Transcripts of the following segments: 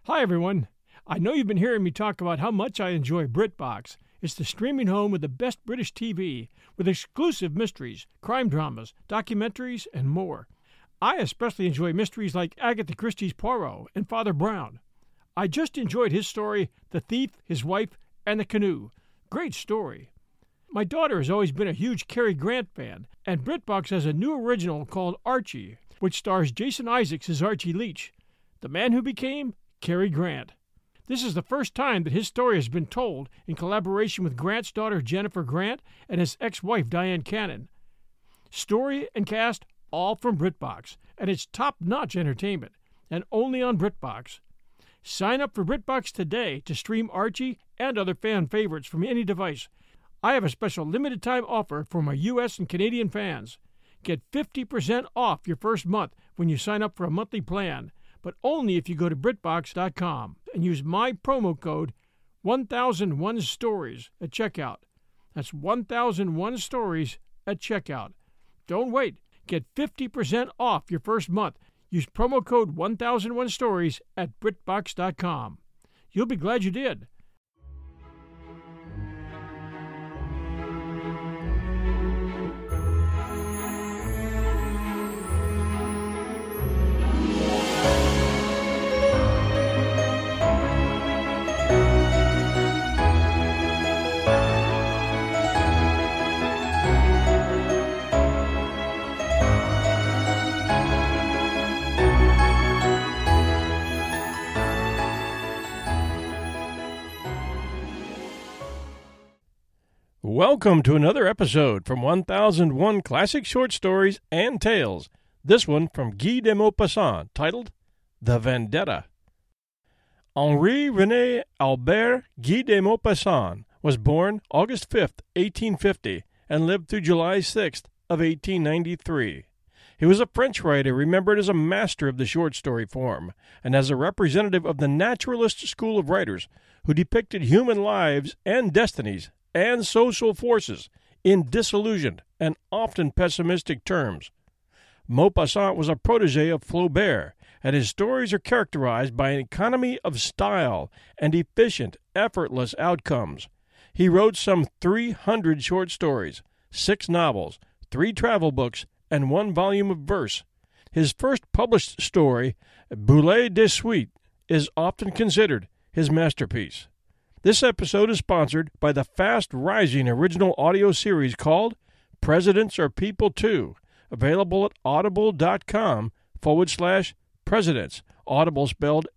Hi, everyone. I know you've been hearing me talk about how much I enjoy BritBox. It's the streaming home with the best British TV, with exclusive mysteries, crime dramas, documentaries, and more. I especially enjoy mysteries like Agatha Christie's Poirot and Father Brown. I just enjoyed his story, The Thief, His Wife, and the Canoe. Great story. My daughter has always been a huge Cary Grant fan, and BritBox has a new original called Archie, which stars Jason Isaacs as Archie Leach, the man who became Cary Grant. This is the first time that his story has been told in collaboration with Grant's daughter Jennifer Grant and his ex-wife Diane Cannon. Story and cast all from BritBox, and it's top-notch entertainment, and only on BritBox. Sign up for BritBox today to stream Archie and other fan favorites from any device. I have a special limited-time offer for my U.S. and Canadian fans. Get 50% off your first month when you sign up for a monthly plan, but only if you go to BritBox.com and use my promo code 1001stories at checkout. That's 1001stories at checkout. Don't wait. Get 50% off your first month. Use promo code 1001stories at BritBox.com. You'll be glad you did. Welcome to another episode from 1001 Classic Short Stories and Tales, this one from Guy de Maupassant, titled The Vendetta. Henri-René Albert Guy de Maupassant was born August 5, 1850, and lived through July 6 of 1893. He was a French writer remembered as a master of the short story form, and as a representative of the naturalist school of writers who depicted human lives and destinies and social forces in disillusioned and often pessimistic terms. Maupassant was a protege of Flaubert, and his stories are characterized by an economy of style and efficient, effortless outcomes. He wrote some 300 short stories, 6 novels, 3 travel books, and 1 volume of verse. His first published story, Boulet de Suite, is often considered his masterpiece. This episode is sponsored by the fast-rising original audio series called Presidents Are People Too, available at audible.com/presidents, Audible spelled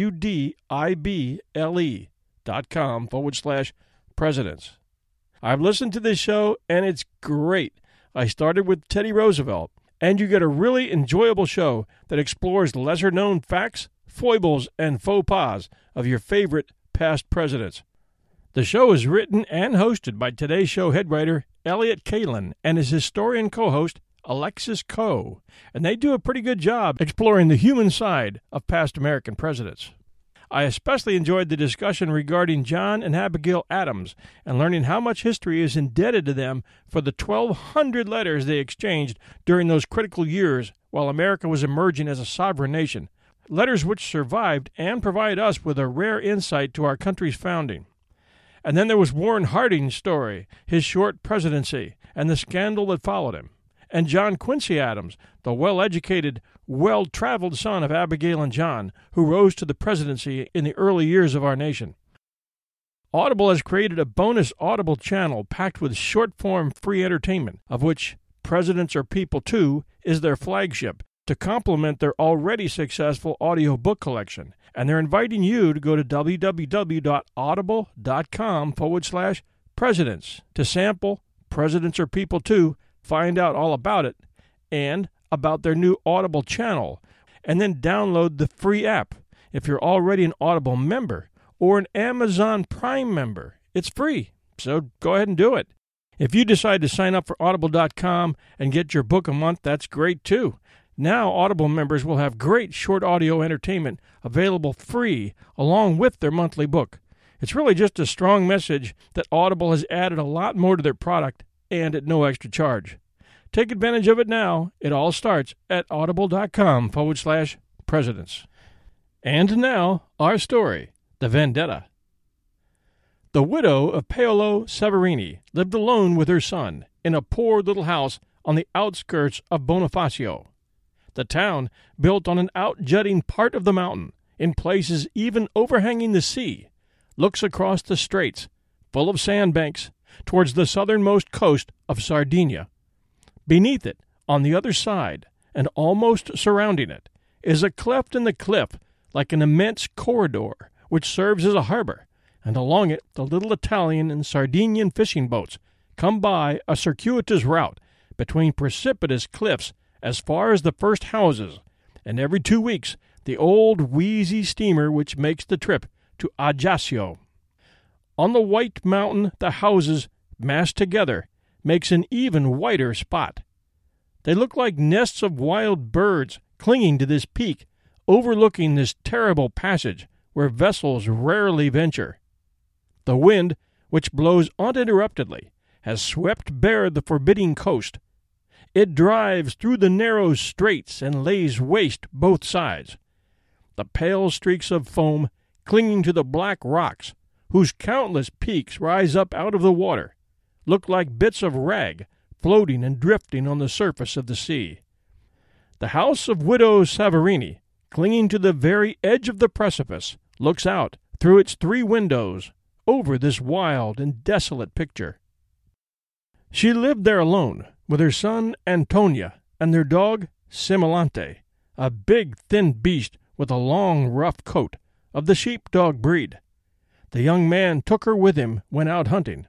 audible.com/presidents. I've listened to this show, and it's great. I started with Teddy Roosevelt, and you get a really enjoyable show that explores lesser-known facts, foibles, and faux pas of your favorite past presidents. The show is written and hosted by Today's Show head writer Elliott Kalan and his historian co-host Alexis Coe, and they do a pretty good job exploring the human side of past American presidents. I especially enjoyed the discussion regarding John and Abigail Adams and learning how much history is indebted to them for the 1,200 letters they exchanged during those critical years while America was emerging as a sovereign nation. Letters which survived and provide us with a rare insight to our country's founding. And then there was Warren Harding's story, his short presidency, and the scandal that followed him. And John Quincy Adams, the well-educated, well-traveled son of Abigail and John, who rose to the presidency in the early years of our nation. Audible has created a bonus Audible channel packed with short-form free entertainment, of which Presidents Are People Too is their flagship, to complement their already successful audio book collection, and they're inviting you to go to www.audible.com/presidents to sample Presidents Are People Too, find out all about it, and about their new Audible channel, and then download the free app. If you're already an Audible member or an Amazon Prime member, it's free, so go ahead and do it. If you decide to sign up for Audible.com and get your book a month, that's great too. Now Audible members will have great short audio entertainment available free along with their monthly book. It's really just a strong message that Audible has added a lot more to their product and at no extra charge. Take advantage of it now. It all starts at audible.com/presidents. And now, our story, The Vendetta. The widow of Paolo Severini lived alone with her son in a poor little house on the outskirts of Bonifacio. The town, built on an out-jutting part of the mountain, in places even overhanging the sea, looks across the straits, full of sandbanks, towards the southernmost coast of Sardinia. Beneath it, on the other side, and almost surrounding it, is a cleft in the cliff like an immense corridor which serves as a harbor, and along it the little Italian and Sardinian fishing boats come by a circuitous route between precipitous cliffs as far as the first houses, and every 2 weeks the old wheezy steamer which makes the trip to Ajaccio. On the white mountain the houses, massed together, makes an even whiter spot. They look like nests of wild birds clinging to this peak, overlooking this terrible passage where vessels rarely venture. The wind, which blows uninterruptedly, has swept bare the forbidding coast. It drives through the narrow straits and lays waste both sides. The pale streaks of foam clinging to the black rocks, whose countless peaks rise up out of the water, look like bits of rag floating and drifting on the surface of the sea. The house of Widow Severini, clinging to the very edge of the precipice, looks out through its 3 windows over this wild and desolate picture. She lived there alone, with her son Antonia and their dog Similante, a big thin beast with a long rough coat, of the sheep-dog breed. The young man took her with him when out hunting.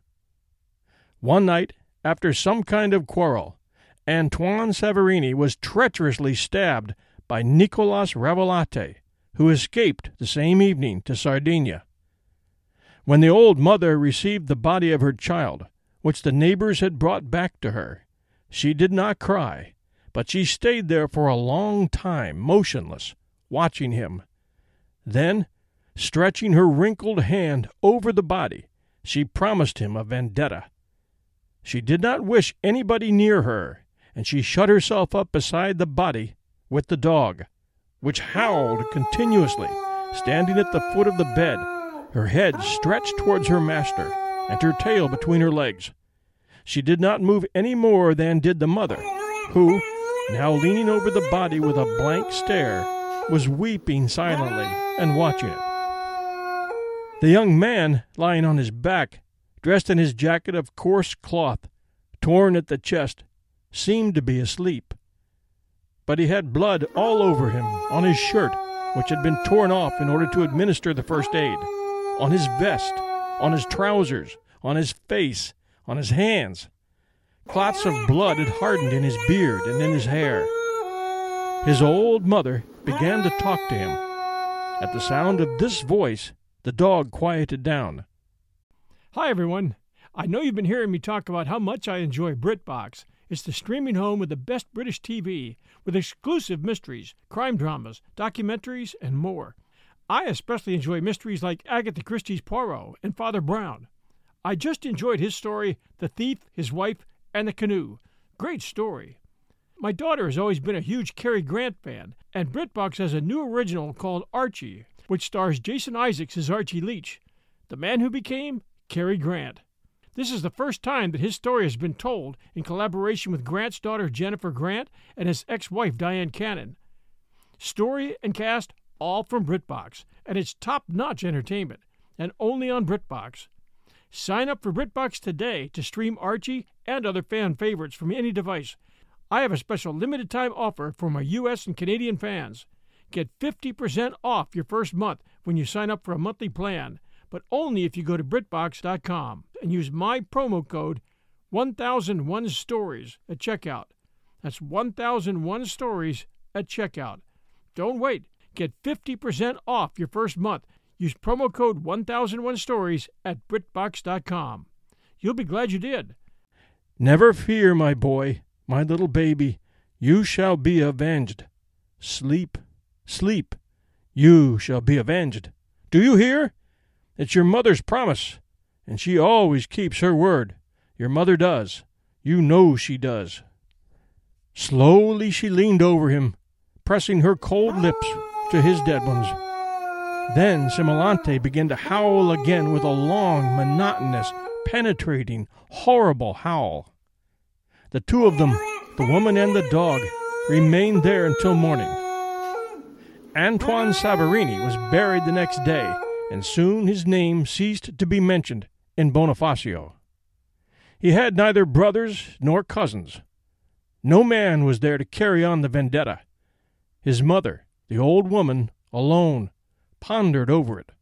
One night, after some kind of quarrel, Antoine Severini was treacherously stabbed by Nicolas Ravolate, who escaped the same evening to Sardinia. When the old mother received the body of her child, which the neighbors had brought back to her, she did not cry, but she stayed there for a long time, motionless, watching him. Then, stretching her wrinkled hand over the body, she promised him a vendetta. She did not wish anybody near her, and she shut herself up beside the body with the dog, which howled continuously, standing at the foot of the bed, her head stretched towards her master, and her tail between her legs. She did not move any more than did the mother, who, now leaning over the body with a blank stare, was weeping silently and watching it. The young man, lying on his back, dressed in his jacket of coarse cloth, torn at the chest, seemed to be asleep. But he had blood all over him, on his shirt, which had been torn off in order to administer the first aid, on his vest, on his trousers, on his face, on his hands. Clots of blood had hardened in his beard and in his hair. His old mother began to talk to him. At the sound of this voice, the dog quieted down. Hi, everyone. I know you've been hearing me talk about how much I enjoy BritBox. It's the streaming home with the best British TV, with exclusive mysteries, crime dramas, documentaries, and more. I especially enjoy mysteries like Agatha Christie's Poirot and Father Brown. I just enjoyed his story, The Thief, His Wife, and the Canoe. Great story. My daughter has always been a huge Cary Grant fan, and BritBox has a new original called Archie, which stars Jason Isaacs as Archie Leach, the man who became Cary Grant. This is the first time that his story has been told in collaboration with Grant's daughter Jennifer Grant and his ex-wife Diane Cannon. Story and cast all from BritBox, and it's top-notch entertainment, and only on BritBox. Sign up for BritBox today to stream Archie and other fan favorites from any device. I have a special limited-time offer for my U.S. and Canadian fans. Get 50% off your first month when you sign up for a monthly plan, but only if you go to BritBox.com and use my promo code 1001stories at checkout. That's 1001 stories at checkout. Don't wait. Get 50% off your first month. Use promo code 1001stories at BritBox.com. You'll be glad you did. Never fear, my boy, my little baby. You shall be avenged. Sleep, sleep. You shall be avenged. Do you hear? It's your mother's promise, and she always keeps her word. Your mother does. You know she does. Slowly she leaned over him, pressing her cold lips to his dead ones. Then Similante began to howl again with a long, monotonous, penetrating, horrible howl. The two of them, the woman and the dog, remained there until morning. Antoine Savarini was buried the next day, and soon his name ceased to be mentioned in Bonifacio. He had neither brothers nor cousins. No man was there to carry on the vendetta. His mother, the old woman, alone, pondered over it.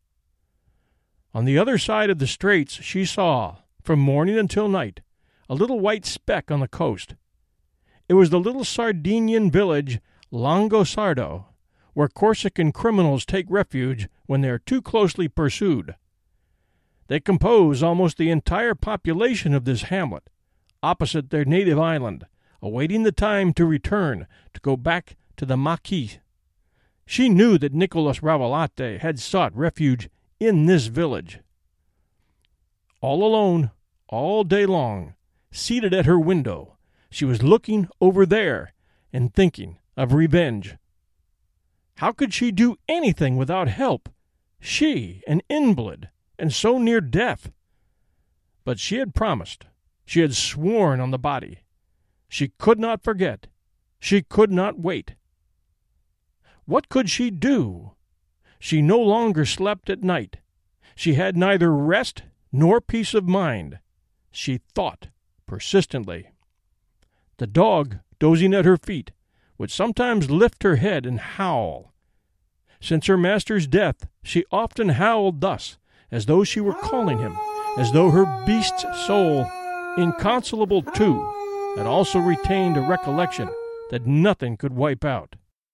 On the other side of the straits she saw, from morning until night, a little white speck on the coast. It was the little Sardinian village Longosardo, where Corsican criminals take refuge when they are too closely pursued. They compose almost the entire population of this hamlet, opposite their native island, awaiting the time to return, to go back to the Maquis. She knew that Nicholas Ravallate had sought refuge in this village. All alone, all day long, seated at her window, she was looking over there and thinking of revenge. How could she do anything without help? She, an invalid, and so near death. But she had promised. She had sworn on the body. She could not forget. She could not wait. What could she do? She no longer slept at night. She had neither rest nor peace of mind. She thought persistently. The dog, dozing at her feet, would sometimes lift her head and howl. Since her master's death, she often howled thus, as though she were calling him, as though her beast's soul, inconsolable too, had also retained a recollection that nothing could wipe out.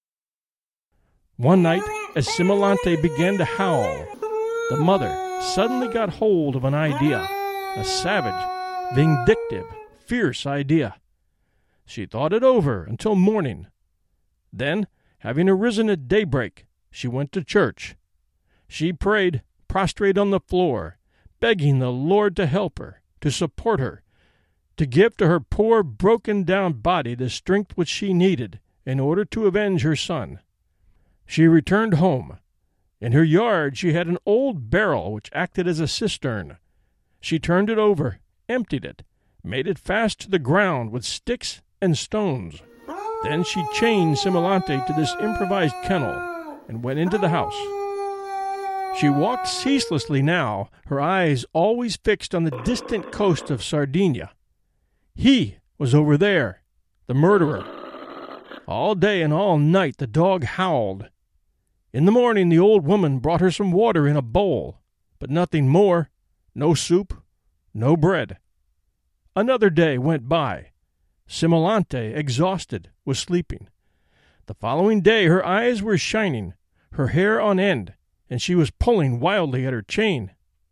One night, as Similante began to howl, the mother suddenly got hold of an idea, a savage, vindictive, fierce idea. She thought it over until morning. Then, having arisen at daybreak, she went to church. She prayed, prostrate on the floor, begging the Lord to help her, to support her, to give to her poor, broken-down body the strength which she needed in order to avenge her son. She returned home. In her yard she had an old barrel which acted as a cistern. She turned it over, emptied it, made it fast to the ground with sticks and stones. Then she chained Similante to this improvised kennel and went into the house. She walked ceaselessly now, her eyes always fixed on the distant coast of Sardinia. He was over there, the murderer. All day and all night the dog howled. In the morning the old woman brought her some water in a bowl, but nothing more, no soup, no bread. Another day went by. Similante, exhausted, was sleeping. The following day her eyes were shining, her hair on end, and she was pulling wildly at her chain.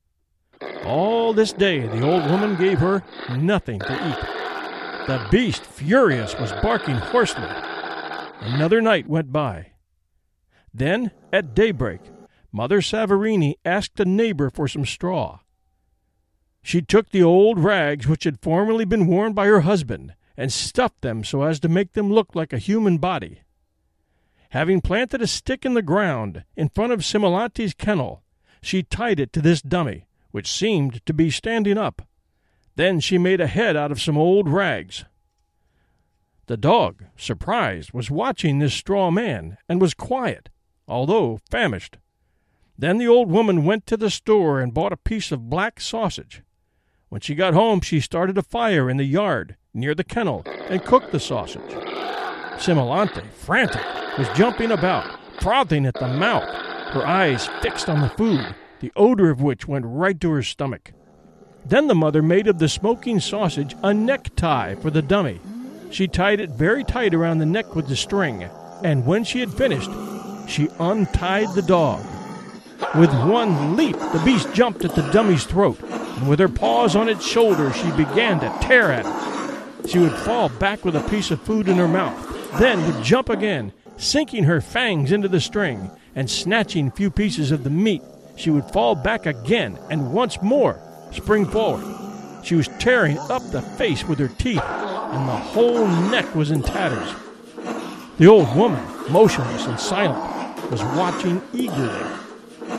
All this day the old woman gave her nothing to eat. The beast, furious, was barking hoarsely. Another night went by. Then, at daybreak, Mother Savarini asked a neighbor for some straw. She took the old rags which had formerly been worn by her husband and stuffed them so as to make them look like a human body. Having planted a stick in the ground in front of Similante's kennel, she tied it to this dummy, which seemed to be standing up. Then she made a head out of some old rags. The dog, surprised, was watching this straw man and was quiet, although famished. Then the old woman went to the store and bought a piece of black sausage. When she got home, she started a fire in the yard near the kennel and cooked the sausage. Similante, frantic, was jumping about, frothing at the mouth, her eyes fixed on the food, the odor of which went right to her stomach. Then the mother made of the smoking sausage a necktie for the dummy. She tied it very tight around the neck with the string, and when she had finished, she untied the dog. With one leap, the beast jumped at the dummy's throat, and with her paws on its shoulder, she began to tear at it. She would fall back with a piece of food in her mouth, then would jump again, sinking her fangs into the string, and snatching a few pieces of the meat, she would fall back again, and once more spring forward. She was tearing up the face with her teeth, and the whole neck was in tatters. The old woman, motionless and silent, was watching eagerly.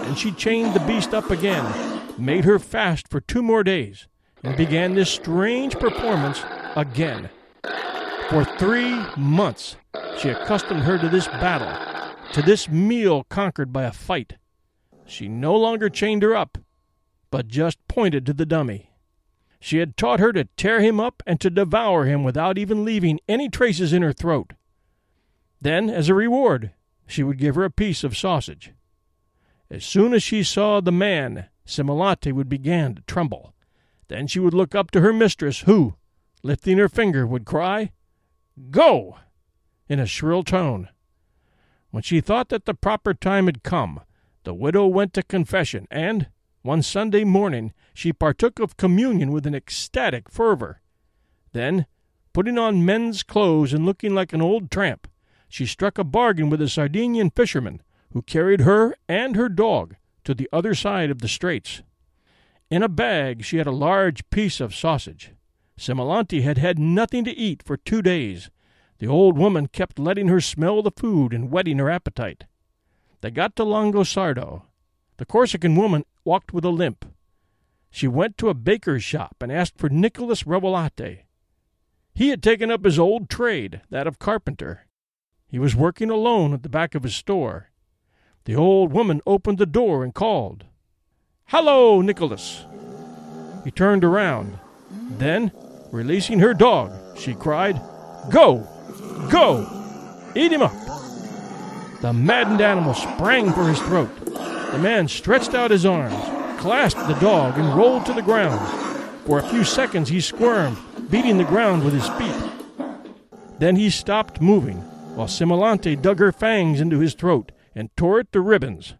Then she chained the beast up again, made her fast for 2 more days, and began this strange performance again. For 3 months, she accustomed her to this battle, to this meal conquered by a fight. She no longer chained her up, but just pointed to the dummy. She had taught her to tear him up and to devour him without even leaving any traces in her throat. Then, as a reward, she would give her a piece of sausage. As soon as she saw the man, Similante would begin to tremble. Then she would look up to her mistress, who, lifting her finger, would cry, "Go!" in a shrill tone. When she thought that the proper time had come, the widow went to confession, and, one Sunday morning, she partook of communion with an ecstatic fervor. Then, putting on men's clothes and looking like an old tramp, she struck a bargain with a Sardinian fisherman, who carried her and her dog to the other side of the straits. In a bag she had a large piece of sausage. Similante had had nothing to eat for 2 days. The old woman kept letting her smell the food and whetting her appetite. They got to Longosardo. The Corsican woman walked with a limp. She went to a baker's shop and asked for Nicholas Revolate. He had taken up his old trade, that of carpenter. He was working alone at the back of his store. The old woman opened the door and called, "Hello, Nicholas!" He turned around. Then, releasing her dog, she cried, "Go! Go! Eat him up!" The maddened animal sprang for his throat. The man stretched out his arms, clasped the dog, and rolled to the ground. For a few seconds he squirmed, beating the ground with his feet. Then he stopped moving, while Similante dug her fangs into his throat and tore it to ribbons.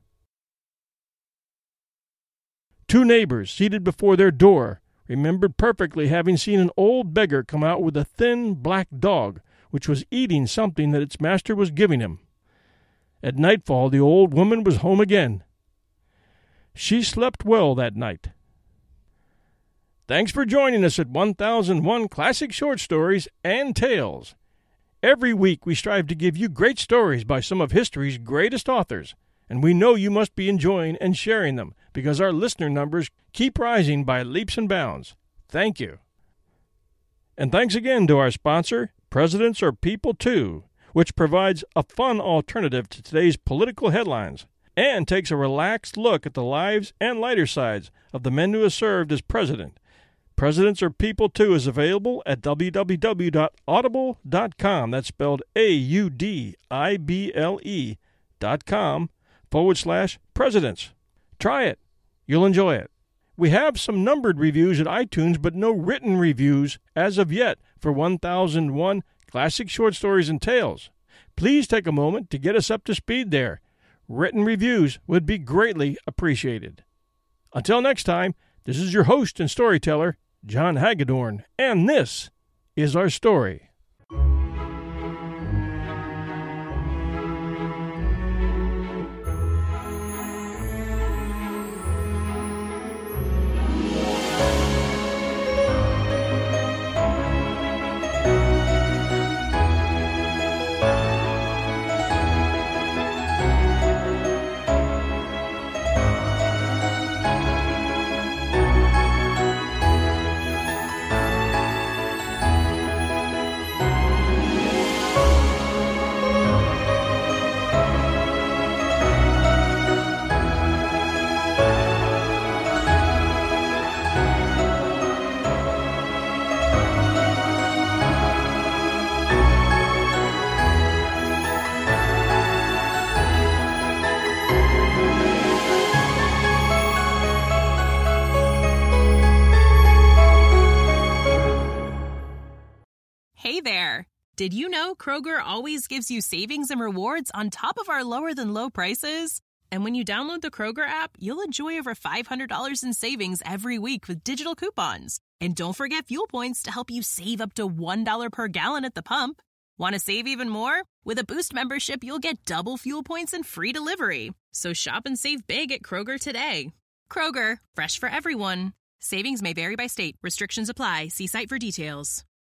2 neighbors, seated before their door, remembered perfectly having seen an old beggar come out with a thin black dog, which was eating something that its master was giving him. At nightfall the old woman was home again. She slept well that night. Thanks for joining us at 1001 Classic Short Stories and Tales. Every week we strive to give you great stories by some of history's greatest authors, and we know you must be enjoying and sharing them because our listener numbers keep rising by leaps and bounds. Thank you. And thanks again to our sponsor, Presidents Are People Too, which provides a fun alternative to today's political headlines and takes a relaxed look at the lives and lighter sides of the men who have served as president. Presidents Are People Too is available at www.audible.com. That's spelled audible.com/presidents. Try it. You'll enjoy it. We have some numbered reviews at iTunes, but no written reviews as of yet for 1001 Classic Short Stories and Tales. Please take a moment to get us up to speed there. Written reviews would be greatly appreciated. Until next time, this is your host and storyteller, John Hagedorn, and this is our story. Hey there! Did you know Kroger always gives you savings and rewards on top of our lower-than-low prices? And when you download the Kroger app, you'll enjoy over $500 in savings every week with digital coupons. And don't forget fuel points to help you save up to $1 per gallon at the pump. Want to save even more? With a Boost membership, you'll get double fuel points and free delivery. So shop and save big at Kroger today. Kroger, fresh for everyone. Savings may vary by state. Restrictions apply. See site for details.